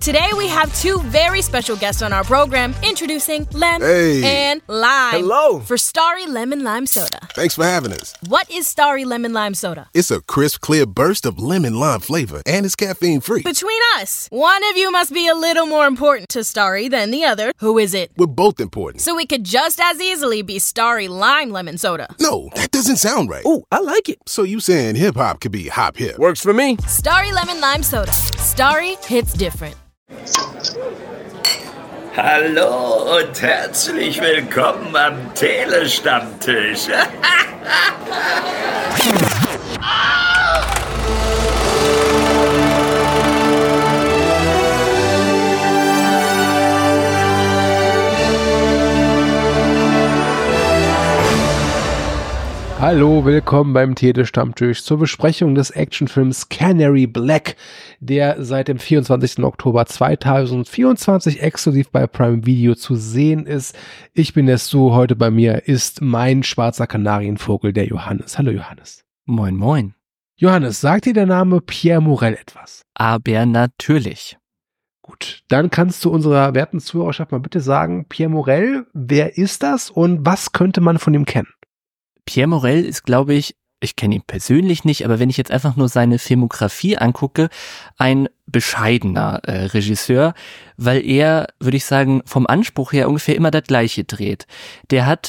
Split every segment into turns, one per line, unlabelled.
Today we have two very special guests on our program, introducing Lem and Lime.
Hello.
For Starry Lemon Lime Soda.
Thanks for having us.
What is Starry Lemon Lime Soda?
It's a crisp, clear burst of lemon lime flavor, and it's caffeine-free.
Between us, one of you must be a little more important to Starry than the other. Who is it?
We're both important.
So it could just as easily be Starry Lime Lemon Soda.
No, that doesn't sound right.
Oh, I like it.
So you saying hip-hop could be hop-hip?
Works for me.
Starry Lemon Lime Soda. Starry hits different.
Hallo und herzlich willkommen am Telestammtisch.
Hallo, willkommen beim Telestammtisch zur Besprechung des Actionfilms Canary Black, der seit dem 24. Oktober 2024 exklusiv bei Prime Video zu sehen ist. Ich bin der Stu, heute bei mir ist mein schwarzer Kanarienvogel, der Johannes. Hallo Johannes.
Moin, moin.
Johannes, sagt dir der Name Pierre Morel etwas?
Aber natürlich.
Gut, dann kannst du unserer werten Zuhörerschaft mal bitte sagen, Pierre Morel, wer ist das und was könnte man von ihm kennen?
Pierre Morel ist, glaube ich kenne ihn persönlich nicht, aber wenn ich jetzt einfach nur seine Filmografie angucke, ein bescheidener Regisseur, weil er, würde ich sagen, vom Anspruch her ungefähr immer das Gleiche dreht. Der hat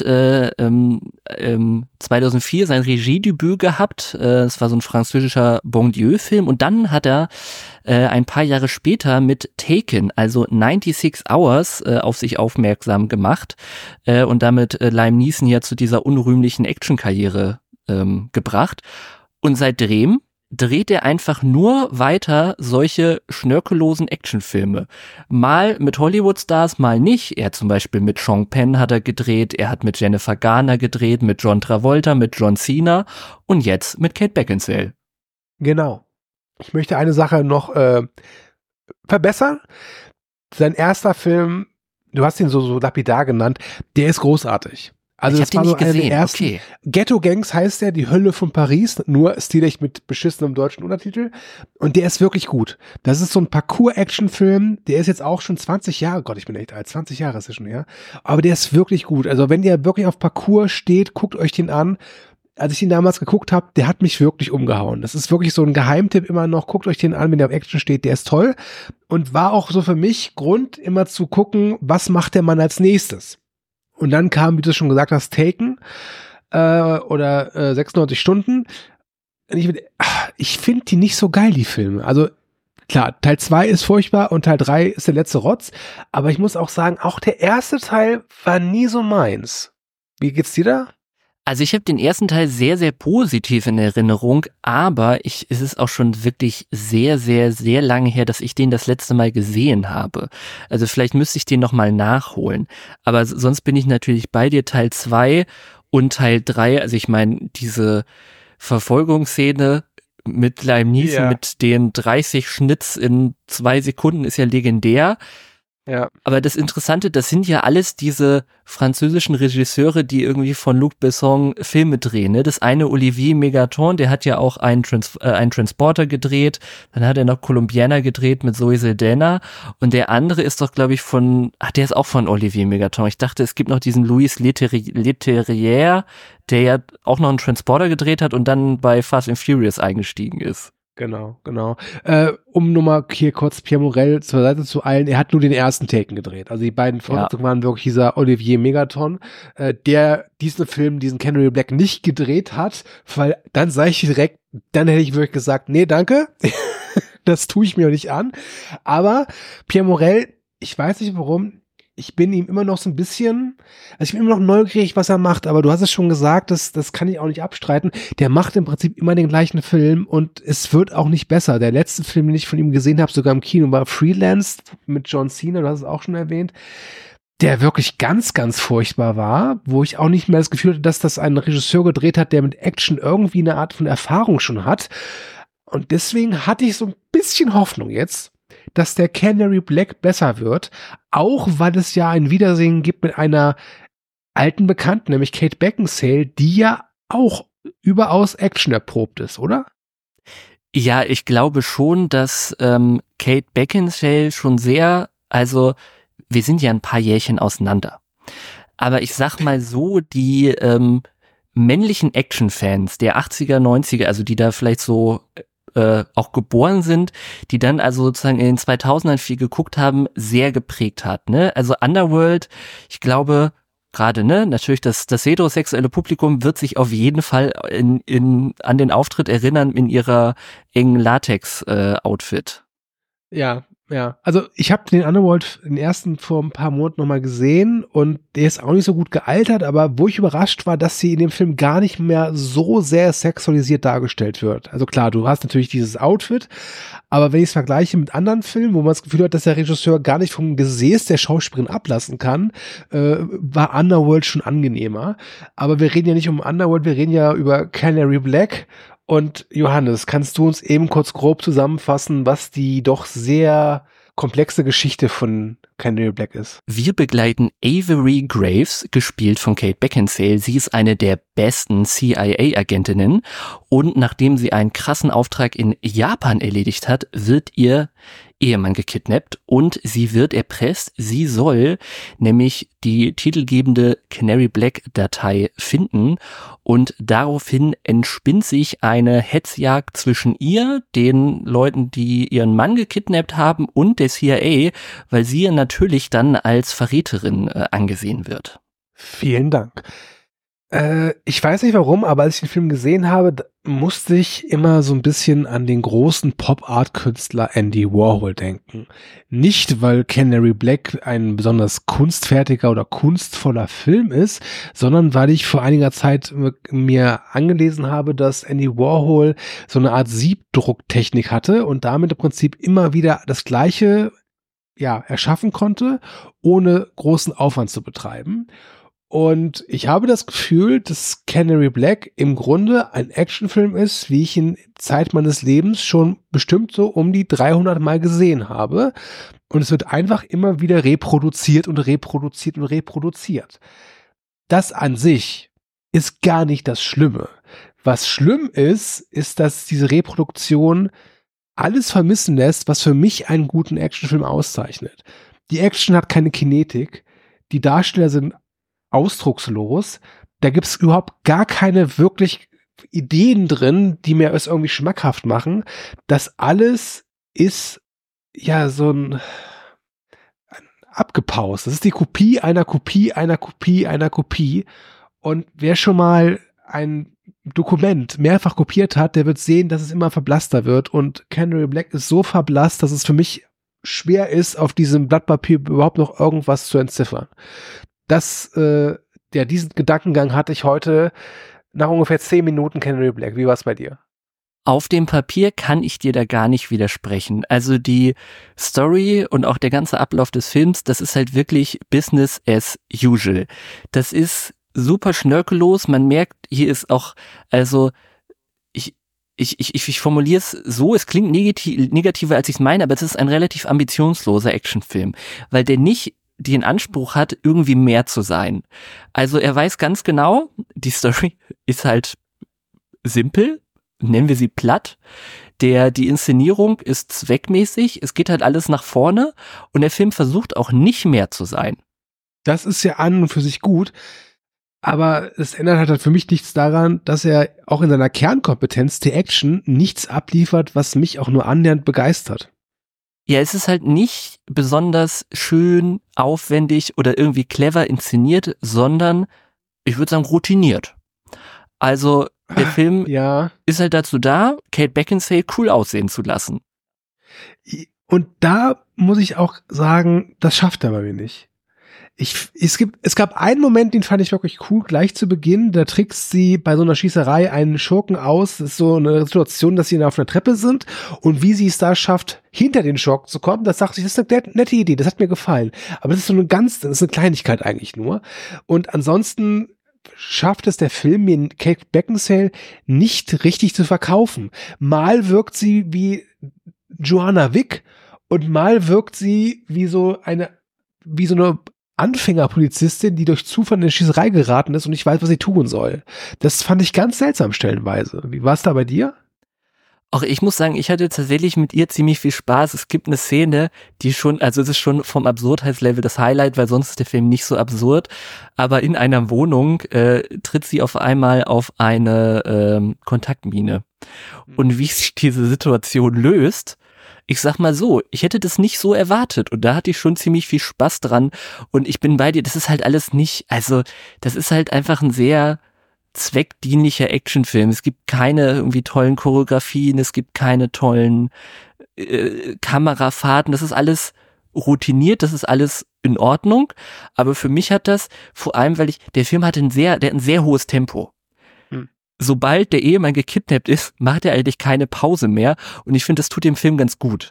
2004 sein Regiedebüt gehabt, es war so ein französischer Bon Dieu-Film, und dann hat er ein paar Jahre später mit Taken, also 96 Hours, auf sich aufmerksam gemacht und damit Liam Neeson ja zu dieser unrühmlichen Actionkarriere gebracht. Und seitdem dreht er einfach nur weiter solche schnörkellosen Actionfilme. Mal mit Hollywood-Stars, mal nicht. Er zum Beispiel mit Sean Penn hat er gedreht, er hat mit Jennifer Garner gedreht, mit John Travolta, mit John Cena und jetzt mit Kate Beckinsale.
Genau. Ich möchte eine Sache noch verbessern. Sein erster Film, du hast ihn so lapidar genannt, der ist großartig. Also
ich habe den nicht gesehen,
okay. Ghetto Gangs heißt der, die Hölle von Paris, nur stilecht mit beschissenem deutschen Untertitel. Und der ist wirklich gut. Das ist so ein Parcours-Action-Film, der ist jetzt auch schon 20 Jahre, Gott, ich bin echt alt, 20 Jahre ist er schon her. Aber der ist wirklich gut. Also wenn ihr wirklich auf Parcours steht, guckt euch den an. Als ich ihn damals geguckt habe, der hat mich wirklich umgehauen. Das ist wirklich so ein Geheimtipp immer noch. Guckt euch den an, wenn der auf Action steht, der ist toll. Und war auch so für mich Grund, immer zu gucken, was macht der Mann als nächstes. Und dann kam, wie du schon gesagt hast, Taken oder 96 Stunden. Ich finde die nicht so geil, die Filme. Also klar, Teil 2 ist furchtbar und Teil 3 ist der letzte Rotz. Aber ich muss auch sagen, auch der erste Teil war nie so meins. Wie geht's dir da?
Also ich habe den ersten Teil sehr, sehr positiv in Erinnerung, aber es ist auch schon wirklich sehr, sehr, sehr lange her, dass ich den das letzte Mal gesehen habe. Also vielleicht müsste ich den nochmal nachholen. Aber sonst bin ich natürlich bei dir, Teil 2 und Teil 3. Also ich meine, diese Verfolgungsszene mit Liam Neeson mit den 30 Schnitts in 2 Sekunden ist ja legendär.
Ja.
Aber das Interessante, das sind ja alles diese französischen Regisseure, die irgendwie von Luc Besson Filme drehen. Ne? Das eine, Olivier Megaton, der hat ja auch einen Transporter gedreht. Dann hat er noch Colombiana gedreht mit Zoe Saldana. Und der andere ist doch, glaube ich, der ist auch von Olivier Megaton. Ich dachte, es gibt noch diesen Louis Leterrier, der ja auch noch einen Transporter gedreht hat und dann bei Fast and Furious eingestiegen ist.
Genau. Um nur mal hier kurz Pierre Morel zur Seite zu eilen, er hat nur den ersten Taken gedreht. Also die beiden Fortsetzungen waren wirklich dieser Olivier Megaton, der diesen Film, diesen Canary Black nicht gedreht hat, weil dann sage ich direkt, dann hätte ich wirklich gesagt, nee, danke, das tue ich mir nicht an. Aber Pierre Morel, ich weiß nicht warum, ich bin ihm immer noch so ein bisschen, also ich bin immer noch neugierig, was er macht, aber du hast es schon gesagt, das kann ich auch nicht abstreiten. Der macht im Prinzip immer den gleichen Film und es wird auch nicht besser. Der letzte Film, den ich von ihm gesehen habe, sogar im Kino, war Freelance mit John Cena, du hast es auch schon erwähnt, der wirklich ganz, ganz furchtbar war, wo ich auch nicht mehr das Gefühl hatte, dass das ein Regisseur gedreht hat, der mit Action irgendwie eine Art von Erfahrung schon hat. Und deswegen hatte ich so ein bisschen Hoffnung jetzt, dass der Canary Black besser wird, auch weil es ja ein Wiedersehen gibt mit einer alten Bekannten, nämlich Kate Beckinsale, die ja auch überaus Action erprobt ist, oder?
Ja, ich glaube schon, dass Kate Beckinsale schon sehr, also wir sind ja ein paar Jährchen auseinander. Aber ich sag mal so, die männlichen Action-Fans der 80er, 90er, also die da vielleicht so auch geboren sind, die dann also sozusagen in den 2000ern viel geguckt haben, sehr geprägt hat, ne? Also Underworld, ich glaube, gerade, ne, natürlich das heterosexuelle Publikum wird sich auf jeden Fall an den Auftritt erinnern in ihrer engen Latex-Outfit.
Ja, also ich habe den Underworld den ersten vor ein paar Monaten nochmal gesehen und der ist auch nicht so gut gealtert, aber wo ich überrascht war, dass sie in dem Film gar nicht mehr so sehr sexualisiert dargestellt wird. Also klar, du hast natürlich dieses Outfit, aber wenn ich es vergleiche mit anderen Filmen, wo man das Gefühl hat, dass der Regisseur gar nicht vom Gesäß der Schauspielerin ablassen kann, war Underworld schon angenehmer. Aber wir reden ja nicht um Underworld, wir reden ja über Canary Black. Und Johannes, kannst du uns eben kurz grob zusammenfassen, was die doch sehr komplexe Geschichte von Canary Black ist?
Wir begleiten Avery Graves, gespielt von Kate Beckinsale. Sie ist eine der besten CIA-Agentinnen und nachdem sie einen krassen Auftrag in Japan erledigt hat, wird ihr Ehemann gekidnappt und sie wird erpresst. Sie soll nämlich die titelgebende Canary Black Datei finden und daraufhin entspinnt sich eine Hetzjagd zwischen ihr, den Leuten, die ihren Mann gekidnappt haben und der CIA, weil sie natürlich dann als Verräterin angesehen wird.
Vielen Dank. Ich weiß nicht warum, aber als ich den Film gesehen habe, musste ich immer so ein bisschen an den großen Pop-Art-Künstler Andy Warhol denken. Nicht, weil Canary Black ein besonders kunstfertiger oder kunstvoller Film ist, sondern weil ich vor einiger Zeit mir angelesen habe, dass Andy Warhol so eine Art Siebdrucktechnik hatte und damit im Prinzip immer wieder das Gleiche erschaffen konnte, ohne großen Aufwand zu betreiben. Und ich habe das Gefühl, dass Canary Black im Grunde ein Actionfilm ist, wie ich ihn Zeit meines Lebens schon bestimmt so um die 300 Mal gesehen habe. Und es wird einfach immer wieder reproduziert und reproduziert und reproduziert. Das an sich ist gar nicht das Schlimme. Was schlimm ist, dass diese Reproduktion alles vermissen lässt, was für mich einen guten Actionfilm auszeichnet. Die Action hat keine Kinetik. Die Darsteller sind ausdruckslos. Da gibt es überhaupt gar keine wirklich Ideen drin, die mir es irgendwie schmackhaft machen. Das alles ist ja so ein abgepaust. Das ist die Kopie einer Kopie einer Kopie einer Kopie. Und wer schon mal ein Dokument mehrfach kopiert hat, der wird sehen, dass es immer verblasster wird. Und Canary Black ist so verblasst, dass es für mich schwer ist, auf diesem Blatt Papier überhaupt noch irgendwas zu entziffern. Diesen Gedankengang hatte ich heute nach ungefähr 10 Minuten Canary Black. Wie war es bei dir?
Auf dem Papier kann ich dir da gar nicht widersprechen. Also die Story und auch der ganze Ablauf des Films, das ist halt wirklich Business as usual. Das ist super schnörkellos. Man merkt, hier ist auch, also ich formuliere es so, es klingt negativer, als ich es meine, aber es ist ein relativ ambitionsloser Actionfilm, weil der nicht den Anspruch hat, irgendwie mehr zu sein. Also er weiß ganz genau, die Story ist halt simpel, nennen wir sie platt. Die Inszenierung ist zweckmäßig, es geht halt alles nach vorne und der Film versucht auch nicht mehr zu sein.
Das ist ja an und für sich gut, aber es ändert halt für mich nichts daran, dass er auch in seiner Kernkompetenz, der Action, nichts abliefert, was mich auch nur annähernd begeistert.
Ja, es ist halt nicht besonders schön, aufwendig oder irgendwie clever inszeniert, sondern, ich würde sagen, routiniert. Also, der Film ist halt dazu da, Kate Beckinsale cool aussehen zu lassen.
Und da muss ich auch sagen, das schafft er bei mir nicht. Es gab einen Moment, den fand ich wirklich cool, gleich zu Beginn, da trickst sie bei so einer Schießerei einen Schurken aus, das ist so eine Situation, dass sie auf einer Treppe sind und wie sie es da schafft, hinter den Schurken zu kommen, das dachte ich, das ist eine nette Idee, das hat mir gefallen. Aber das ist das ist eine Kleinigkeit eigentlich nur. Und ansonsten schafft es der Film, mir Kate Beckinsale nicht richtig zu verkaufen. Mal wirkt sie wie Joanna Wick und mal wirkt sie wie so eine Anfängerpolizistin, die durch Zufall in eine Schießerei geraten ist und nicht weiß, was sie tun soll. Das fand ich ganz seltsam stellenweise. Wie war es da bei dir?
Auch ich muss sagen, ich hatte tatsächlich mit ihr ziemlich viel Spaß. Es gibt eine Szene, die schon, also es ist schon vom Absurdheitslevel das Highlight, weil sonst ist der Film nicht so absurd. Aber in einer Wohnung tritt sie auf einmal auf eine Kontaktmine. Und wie sich diese Situation löst, ich sag mal so, ich hätte das nicht so erwartet. Und da hatte ich schon ziemlich viel Spaß dran. Und ich bin bei dir, das ist halt alles nicht, also das ist halt einfach ein sehr zweckdienlicher Actionfilm. Es gibt keine irgendwie tollen Choreografien, es gibt keine tollen Kamerafahrten, das ist alles routiniert, das ist alles in Ordnung, aber für mich hat das, vor allem, weil der Film hat ein sehr hohes Tempo. Sobald der Ehemann gekidnappt ist, macht er eigentlich keine Pause mehr und ich finde, das tut dem Film ganz gut.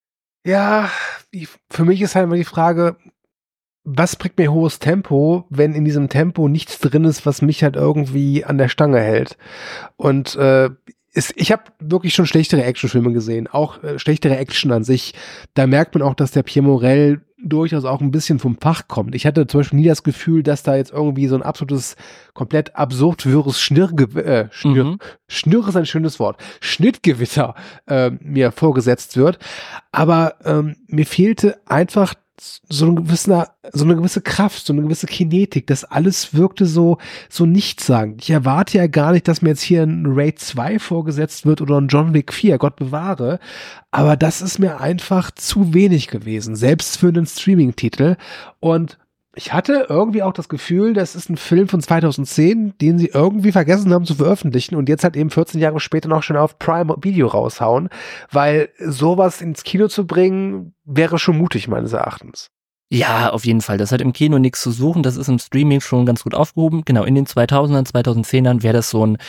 Ja, für mich ist halt immer die Frage, was bringt mir hohes Tempo, wenn in diesem Tempo nichts drin ist, was mich halt irgendwie an der Stange hält? Und ich habe wirklich schon schlechtere Actionfilme gesehen, auch schlechtere Action an sich. Da merkt man auch, dass der Pierre Morel durchaus auch ein bisschen vom Fach kommt. Ich hatte zum Beispiel nie das Gefühl, dass da jetzt irgendwie so ein absolutes, komplett absurd wirres Schnürr ist ein schönes Wort, Schnittgewitter mir vorgesetzt wird. Aber mir fehlte einfach so eine gewisse Kraft, so eine gewisse Kinetik, das alles wirkte so nichtssagend. Ich erwarte ja gar nicht, dass mir jetzt hier ein Raid 2 vorgesetzt wird oder ein John Wick 4, Gott bewahre, aber das ist mir einfach zu wenig gewesen, selbst für einen Streaming-Titel. Und ich hatte irgendwie auch das Gefühl, das ist ein Film von 2010, den sie irgendwie vergessen haben zu veröffentlichen und jetzt halt eben 14 Jahre später noch schon auf Prime Video raushauen, weil sowas ins Kino zu bringen, wäre schon mutig meines Erachtens.
Ja, auf jeden Fall. Das hat im Kino nichts zu suchen. Das ist im Streaming schon ganz gut aufgehoben. Genau, in den 2000ern, 2010ern wäre das so ein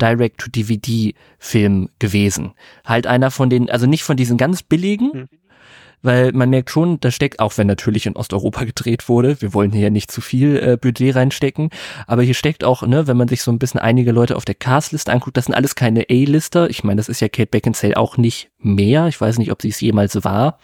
Direct-to-DVD-Film gewesen. Halt einer von den, also nicht von diesen ganz billigen, weil man merkt schon, da steckt, auch wenn natürlich in Osteuropa gedreht wurde, wir wollen hier nicht zu viel Budget reinstecken, aber hier steckt auch, ne, wenn man sich so ein bisschen einige Leute auf der Castliste anguckt, das sind alles keine A-Lister, ich meine, das ist ja Kate Beckinsale auch nicht mehr, ich weiß nicht, ob sie es jemals war,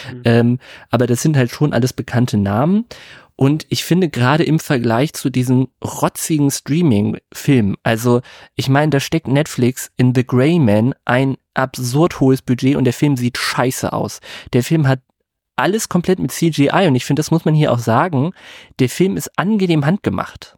aber das sind halt schon alles bekannte Namen. Und ich finde gerade im Vergleich zu diesen rotzigen Streaming-Filmen, also ich meine, da steckt Netflix in The Gray Man ein absurd hohes Budget und der Film sieht scheiße aus. Der Film hat alles komplett mit CGI und ich finde, das muss man hier auch sagen, der Film ist angenehm handgemacht.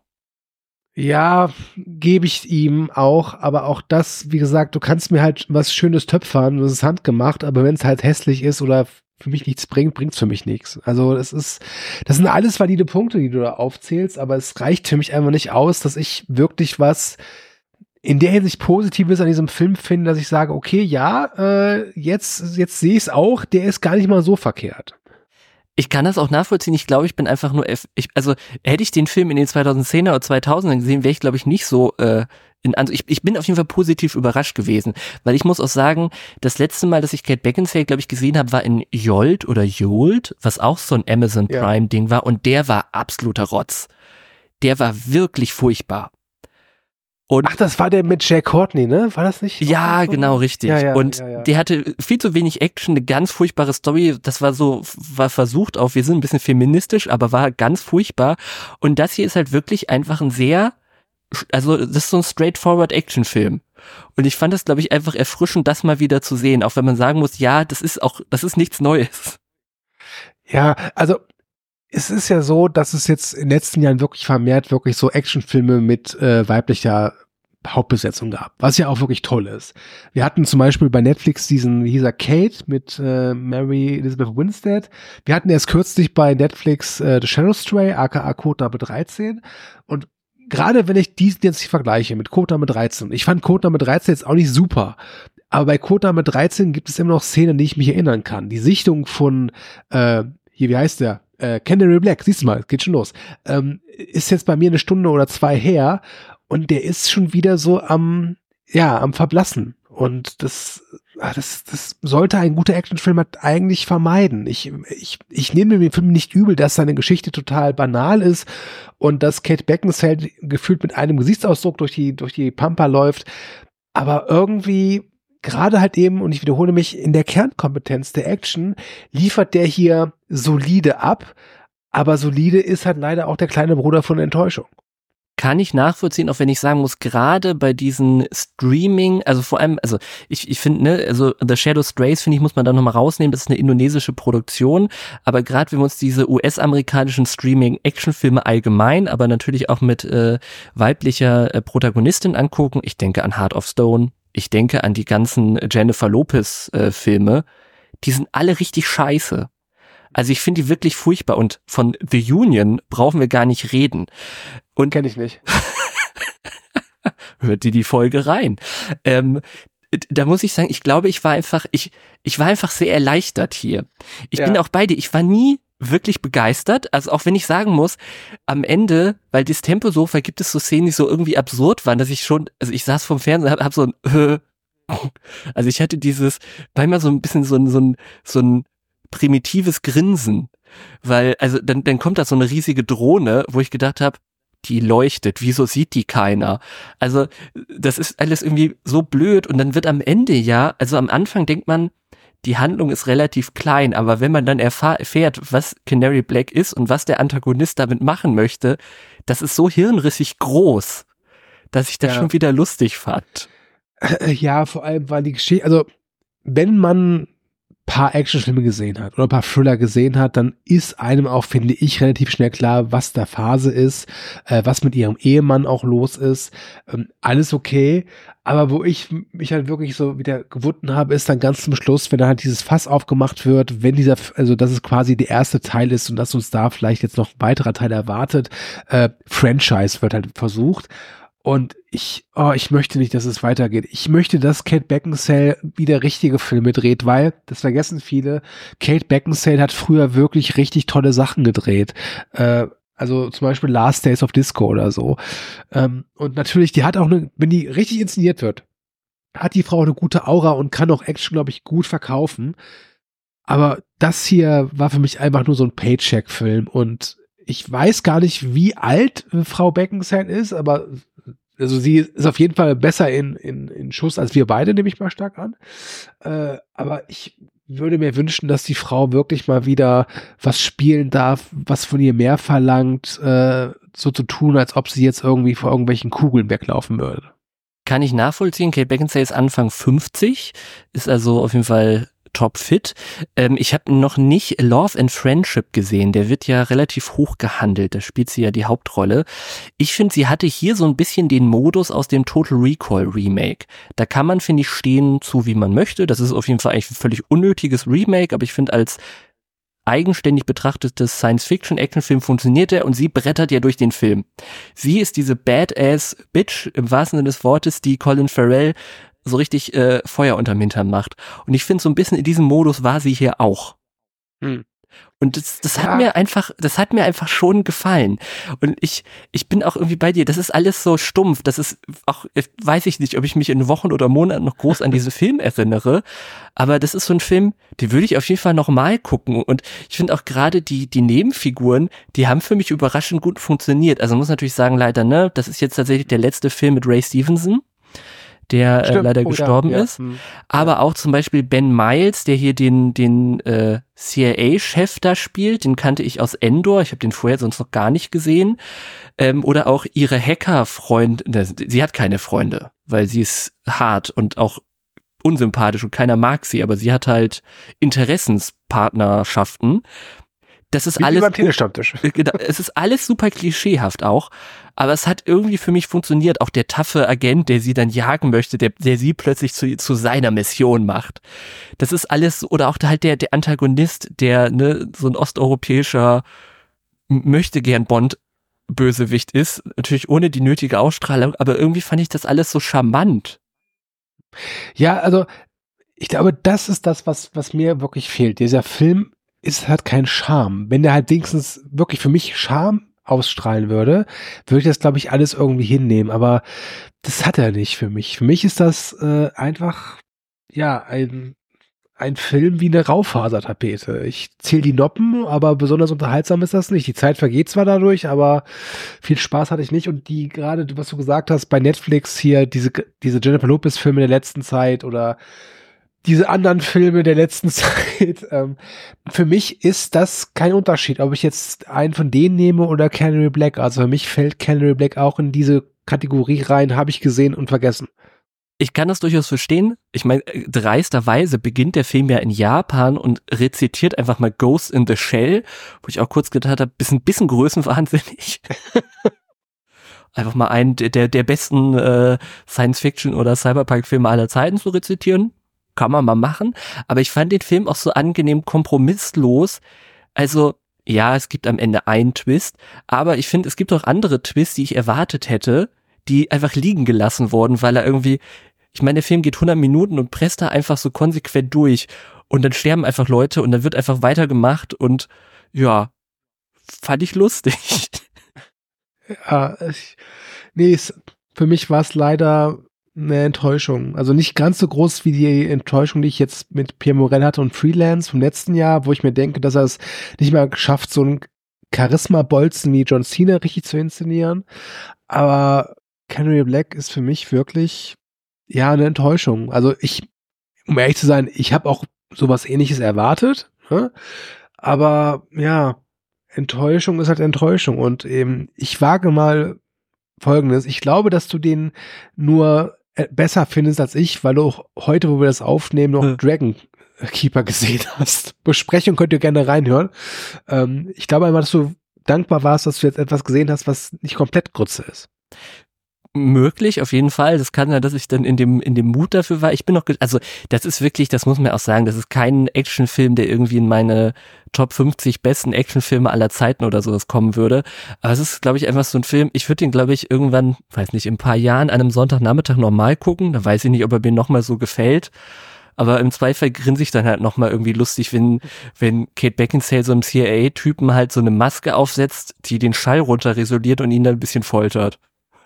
Ja, gebe ich ihm auch, aber auch das, wie gesagt, du kannst mir halt was Schönes töpfern, das ist handgemacht, aber wenn es halt hässlich ist oder für mich nichts bringt, bringt's für mich nichts. Also das sind alles valide Punkte, die du da aufzählst, aber es reicht für mich einfach nicht aus, dass ich wirklich was in der Hinsicht Positives an diesem Film finde, dass ich sage, okay, ja, jetzt sehe ich es auch, der ist gar nicht mal so verkehrt.
Ich kann das auch nachvollziehen. Ich glaube, ich bin einfach nur, also hätte ich den Film in den 2010er oder 2000er gesehen, wäre ich, glaube ich, nicht so ich bin auf jeden Fall positiv überrascht gewesen, weil ich muss auch sagen, das letzte Mal, dass ich Kate Beckinsale, glaube ich, gesehen habe, war in Jolt, was auch so ein Amazon Prime Ding war und der war absoluter Rotz. Der war wirklich furchtbar. Und
ach, das war der mit Jack Courtney, ne? War das nicht?
Ja, genau, richtig. Und der hatte viel zu wenig Action, eine ganz furchtbare Story. Das war versucht auf, wir sind ein bisschen feministisch, aber war ganz furchtbar. Und das hier ist halt wirklich einfach das ist so ein straightforward Actionfilm. Und ich fand das, glaube ich, einfach erfrischend, das mal wieder zu sehen. Auch wenn man sagen muss, ja, das ist nichts Neues.
Ja, also es ist ja so, dass es jetzt in den letzten Jahren wirklich vermehrt wirklich so Actionfilme mit weiblicher Hauptbesetzung gab, was ja auch wirklich toll ist. Wir hatten zum Beispiel bei Netflix diesen, wie hieß er, Kate mit Mary Elizabeth Winstead. Wir hatten erst kürzlich bei Netflix The Shadow Stray, aka Quotenname 13. Und gerade wenn ich diesen jetzt vergleiche mit Quotenname 13, ich fand Quotenname 13 jetzt auch nicht super, aber bei Quotenname 13 gibt es immer noch Szenen, an die ich mich erinnern kann. Die Sichtung von, wie heißt der? Canary Black, siehst du mal, geht schon los. Ist jetzt bei mir 1 Stunde oder 2 her und der ist schon wieder so am Verblassen. Und das sollte ein guter Actionfilm halt eigentlich vermeiden. Ich nehme dem Film nicht übel, dass seine Geschichte total banal ist und dass Kate Beckinsale gefühlt mit einem Gesichtsausdruck durch die Pampa läuft. Aber irgendwie, gerade halt eben, und ich wiederhole mich, in der Kernkompetenz der Action liefert der hier solide ab, aber solide ist halt leider auch der kleine Bruder von Enttäuschung.
kann ich nachvollziehen, auch wenn ich sagen muss, gerade bei diesen Streaming, also vor allem, also ich finde, ne, also The Shadow Strays, finde ich, muss man da nochmal rausnehmen, das ist eine indonesische Produktion, aber gerade wenn wir uns diese US-amerikanischen Streaming-Actionfilme allgemein, aber natürlich auch mit weiblicher Protagonistin angucken, ich denke an Heart of Stone, ich denke an die ganzen Jennifer Lopez die sind alle richtig scheiße. Also ich finde die wirklich furchtbar und von The Union brauchen wir gar nicht reden. Und
kenn ich nicht.
Hört die Folge rein. Da muss ich sagen, ich glaube, ich war einfach sehr erleichtert hier. Ich bin auch bei dir, ich war nie wirklich begeistert, also auch wenn ich sagen muss, am Ende, weil das Temposofa gibt es so Szenen, die so irgendwie absurd waren, dass ich schon, also ich saß vorm Fernseher, hab so ein also ich hatte manchmal so ein bisschen so ein primitives Grinsen, weil, also dann kommt da so eine riesige Drohne, wo ich gedacht habe, die leuchtet, wieso sieht die keiner? Also das ist alles irgendwie so blöd und dann wird am Ende also am Anfang denkt man, die Handlung ist relativ klein, aber wenn man dann erfährt, was Canary Black ist und was der Antagonist damit machen möchte, das ist so hirnrissig groß, dass ich das schon wieder lustig fand.
Ja, vor allem, weil die Geschichte, also wenn man paar Actionfilme gesehen hat oder ein paar Thriller gesehen hat, dann ist einem auch, finde ich, relativ schnell klar, was der Phase ist, was mit ihrem Ehemann auch los ist. Alles okay, aber wo ich mich halt wirklich so wieder gewunden habe, ist dann ganz zum Schluss, wenn dann halt dieses Fass aufgemacht wird, wenn also dass es quasi der erste Teil ist und dass uns da vielleicht jetzt noch ein weiterer Teil erwartet, Franchise wird halt versucht. Und ich möchte nicht, dass es weitergeht. Ich möchte, dass Kate Beckinsale wieder richtige Filme dreht, weil, das vergessen viele, Kate Beckinsale hat früher wirklich richtig tolle Sachen gedreht. Also zum Beispiel Last Days of Disco oder so. Und natürlich, die hat auch wenn die richtig inszeniert wird, hat die Frau eine gute Aura und kann auch Action, glaube ich, gut verkaufen. Aber das hier war für mich einfach nur so ein Paycheck-Film und ich weiß gar nicht, wie alt Frau Beckinsale ist, aber also sie ist auf jeden Fall besser in Schuss als wir beide, nehme ich mal stark an. Aber ich würde mir wünschen, dass die Frau wirklich mal wieder was spielen darf, was von ihr mehr verlangt, so zu tun, als ob sie jetzt irgendwie vor irgendwelchen Kugeln weglaufen würde.
Kann ich nachvollziehen. Kate Beckinsale ist Anfang 50, ist also auf jeden Fall topfit. Ich habe noch nicht Love and Friendship gesehen. Der wird ja relativ hoch gehandelt. Da spielt sie ja die Hauptrolle. Ich finde, sie hatte hier so ein bisschen den Modus aus dem Total Recall Remake. Da kann man, finde ich, stehen zu, wie man möchte. Das ist auf jeden Fall eigentlich ein völlig unnötiges Remake, aber ich finde, als eigenständig betrachtetes Science-Fiction-Actionfilm funktioniert er und sie brettert ja durch den Film. Sie ist diese Badass-Bitch im wahrsten Sinne des Wortes, die Colin Farrell so richtig Feuer unterm Hintern macht. Und ich finde, so ein bisschen in diesem Modus war sie hier auch. Und das hat mir einfach schon gefallen. Und ich bin auch irgendwie bei dir, das ist alles so stumpf, das ist auch, weiß ich nicht, ob ich mich in Wochen oder Monaten noch groß an diesen Film erinnere, aber das ist so ein Film, den würde ich auf jeden Fall noch mal gucken. Und ich finde auch gerade die Nebenfiguren, die haben für mich überraschend gut funktioniert. Also muss natürlich sagen, leider, ne, das ist jetzt tatsächlich der letzte Film mit Ray Stevenson, der leider gestorben ist. Aber auch zum Beispiel Ben Miles, der hier den CIA-Chef da spielt, den kannte ich aus Endor, ich habe den vorher sonst noch gar nicht gesehen. Oder auch ihre Hacker-Freunde, sie hat keine Freunde, weil sie ist hart und auch unsympathisch und keiner mag sie, aber sie hat halt Interessenspartnerschaften. Das ist alles, es ist alles super klischeehaft auch, aber es hat irgendwie für mich funktioniert. Auch der taffe Agent, der sie dann jagen möchte, der sie plötzlich zu seiner Mission macht. Das ist alles, oder auch halt der Antagonist, der so ein osteuropäischer Möchtegern-Bond-Bösewicht ist, natürlich ohne die nötige Ausstrahlung, aber irgendwie fand ich das alles so charmant.
Ja, also ich glaube, das ist das, was mir wirklich fehlt. Dieser Film hat keinen Charme. Wenn der halt wenigstens wirklich für mich Charme ausstrahlen würde ich das, glaube ich, alles irgendwie hinnehmen. Aber das hat er nicht für mich. Für mich ist das einfach, ja, ein Film wie eine Raufasertapete. Ich zähle die Noppen, aber besonders unterhaltsam ist das nicht. Die Zeit vergeht zwar dadurch, aber viel Spaß hatte ich nicht. Und die gerade, was du gesagt hast, bei Netflix hier, diese Jennifer Lopez-Filme in der letzten Zeit oder diese anderen Filme der letzten Zeit, für mich ist das kein Unterschied, ob ich jetzt einen von denen nehme oder Canary Black. Also für mich fällt Canary Black auch in diese Kategorie rein, habe ich gesehen und vergessen.
Ich kann das durchaus verstehen. Ich meine, dreisterweise beginnt der Film ja in Japan und rezitiert einfach mal Ghost in the Shell, wo ich auch kurz gedacht habe, bisschen größenwahnsinnig. Einfach mal einen der besten Science-Fiction- oder Cyberpunk-Filme aller Zeiten zu rezitieren. Kann man mal machen. Aber ich fand den Film auch so angenehm kompromisslos. Also, ja, es gibt am Ende einen Twist, aber ich finde, es gibt auch andere Twists, die ich erwartet hätte, die einfach liegen gelassen wurden, weil er irgendwie, ich meine, der Film geht 100 Minuten und presst da einfach so konsequent durch und dann sterben einfach Leute und dann wird einfach weitergemacht und ja, fand ich lustig.
Ja, für mich war es leider eine Enttäuschung. Also nicht ganz so groß wie die Enttäuschung, die ich jetzt mit Pierre Morel hatte und Freelance vom letzten Jahr, wo ich mir denke, dass er es nicht mal geschafft, so einen Charisma-Bolzen wie John Cena richtig zu inszenieren. Aber Canary Black ist für mich wirklich, ja, eine Enttäuschung. Also um ehrlich zu sein, ich habe auch sowas Ähnliches erwartet, ne? Aber ja, Enttäuschung ist halt Enttäuschung und ich wage mal Folgendes. Ich glaube, dass du den nur besser findest als ich, weil du auch heute, wo wir das aufnehmen, noch Dragon Keeper gesehen hast. Besprechung könnt ihr gerne reinhören. Ich glaube einmal, dass du dankbar warst, dass du jetzt etwas gesehen hast, was nicht komplett Grütze ist.
Möglich, auf jeden Fall. Das kann ja, dass ich dann in dem Mut dafür war. Ich bin noch, also das ist wirklich, das muss man auch sagen, das ist kein Actionfilm, der irgendwie in meine Top 50 besten Actionfilme aller Zeiten oder sowas kommen würde. Aber es ist, glaube ich, einfach so ein Film, ich würde den, glaube ich, irgendwann, weiß nicht, in ein paar Jahren an einem Sonntagnachmittag nochmal gucken. Da weiß ich nicht, ob er mir nochmal so gefällt. Aber im Zweifel grinse ich dann halt nochmal irgendwie lustig, wenn Kate Beckinsale so einem CIA-Typen halt so eine Maske aufsetzt, die den Schall runterresoliert und ihn dann ein bisschen foltert.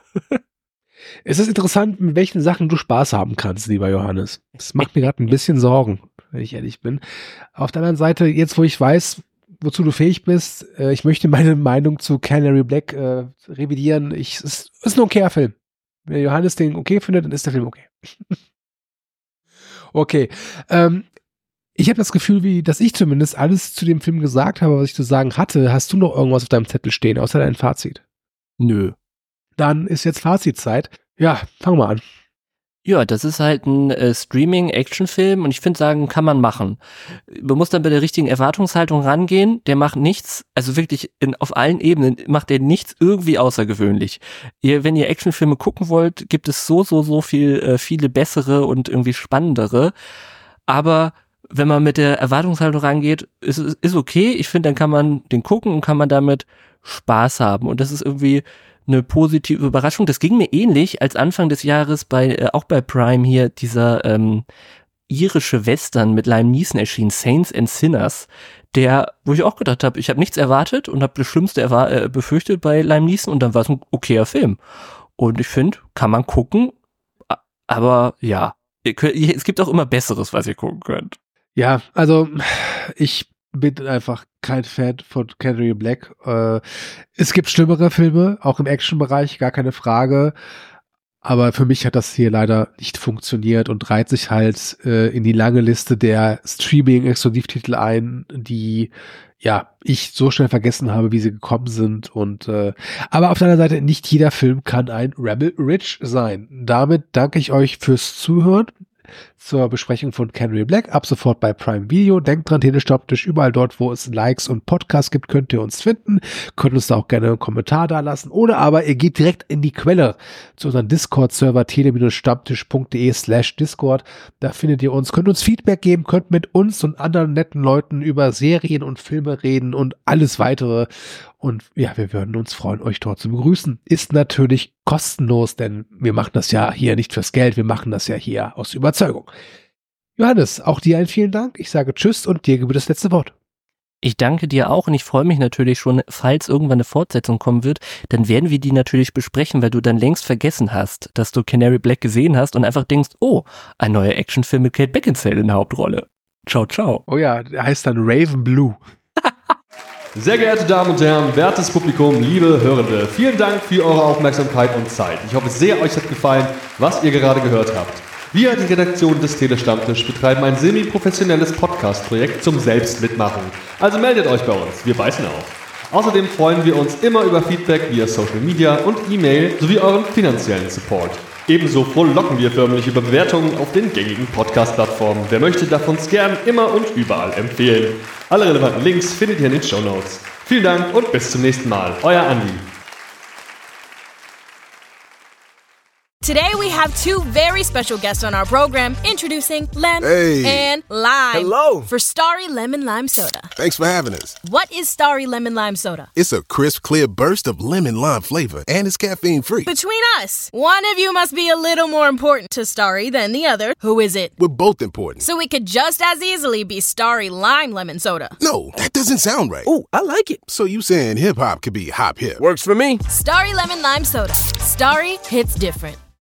Es ist interessant, mit welchen Sachen du Spaß haben kannst, lieber Johannes. Das macht mir gerade ein bisschen Sorgen, wenn ich ehrlich bin. Auf der anderen Seite, jetzt wo ich weiß, wozu du fähig bist, ich möchte meine Meinung zu Canary Black revidieren. Es ist ein okayer Film. Wenn Johannes den okay findet, dann ist der Film okay. Okay. Ich habe das Gefühl, dass ich zumindest alles zu dem Film gesagt habe, was ich zu sagen hatte. Hast du noch irgendwas auf deinem Zettel stehen, außer dein Fazit?
Nö.
Dann ist jetzt Fazitzeit. Ja, fangen wir an.
Ja, das ist halt ein Streaming-Action-Film und ich finde sagen, kann man machen. Man muss dann bei der richtigen Erwartungshaltung rangehen. Der macht nichts, also wirklich auf allen Ebenen macht der nichts irgendwie außergewöhnlich. Wenn ihr Actionfilme gucken wollt, gibt es so viele bessere und irgendwie spannendere. Aber wenn man mit der Erwartungshaltung rangeht, ist okay. Ich finde, dann kann man den gucken und kann man damit Spaß haben. Und das ist irgendwie eine positive Überraschung. Das ging mir ähnlich, als Anfang des Jahres auch bei Prime hier dieser irische Western mit Liam Neeson erschien, Saints and Sinners, wo ich auch gedacht habe, ich habe nichts erwartet und habe das Schlimmste befürchtet bei Liam Neeson und dann war es ein okayer Film. Und ich finde, kann man gucken, aber ja, es gibt auch immer Besseres, was ihr gucken könnt.
Ja, also ich bin einfach kein Fan von Canary Black. Es gibt schlimmere Filme, auch im Action-Bereich, gar keine Frage. Aber für mich hat das hier leider nicht funktioniert und reiht sich halt in die lange Liste der Streaming-Exklusivtitel ein, die ja ich so schnell vergessen habe, wie sie gekommen sind. Und aber auf der anderen Seite, nicht jeder Film kann ein Rebel Rich sein. Damit danke ich euch fürs Zuhören zur Besprechung von Canary Black. Ab sofort bei Prime Video. Denkt dran, Telestammtisch, überall dort, wo es Likes und Podcasts gibt, könnt ihr uns finden. Könnt uns da auch gerne einen Kommentar da lassen. Oder aber ihr geht direkt in die Quelle zu unserem Discord-Server tele-stammtisch.de/Discord. Da findet ihr uns, könnt uns Feedback geben, könnt mit uns und anderen netten Leuten über Serien und Filme reden und alles weitere. Und ja, wir würden uns freuen, euch dort zu begrüßen. Ist natürlich kostenlos, denn wir machen das ja hier nicht fürs Geld, wir machen das ja hier aus Überzeugung. Johannes, auch dir einen vielen Dank. Ich sage Tschüss und dir gebührt das letzte Wort.
Ich danke dir auch und ich freue mich natürlich schon, falls irgendwann eine Fortsetzung kommen wird, dann werden wir die natürlich besprechen, weil du dann längst vergessen hast, dass du Canary Black gesehen hast und einfach denkst, oh, ein neuer Actionfilm mit Kate Beckinsale in der Hauptrolle. Ciao, ciao.
Oh ja, der heißt dann Raven Blue.
Sehr geehrte Damen und Herren, wertes Publikum, liebe Hörende, vielen Dank für eure Aufmerksamkeit und Zeit. Ich hoffe sehr, euch hat gefallen, was ihr gerade gehört habt. Wir, die Redaktion des Telestammtisch, betreiben ein semi-professionelles Podcast-Projekt zum Selbstmitmachen. Also meldet euch bei uns, wir beißen auf. Außerdem freuen wir uns immer über Feedback via Social Media und E-Mail sowie euren finanziellen Support. Ebenso frohlocken wir förmlich über Bewertungen auf den gängigen Podcast-Plattformen. Wer möchte, darf uns gern immer und überall empfehlen. Alle relevanten Links findet ihr in den Shownotes. Vielen Dank und bis zum nächsten Mal. Euer Andi.
Today we have two very special guests on our program, introducing Lem and Lime.
Hello.
For Starry Lemon Lime Soda.
Thanks for having us.
What is Starry Lemon Lime Soda?
It's a crisp, clear burst of lemon lime flavor, and it's caffeine-free.
Between us, one of you must be a little more important to Starry than the other. Who is it?
We're both important.
So it could just as easily be Starry Lime Lemon Soda.
No, that doesn't sound right.
Oh, I like it.
So you saying hip-hop could be hop-hip?
Works for me.
Starry Lemon Lime Soda. Starry hits different.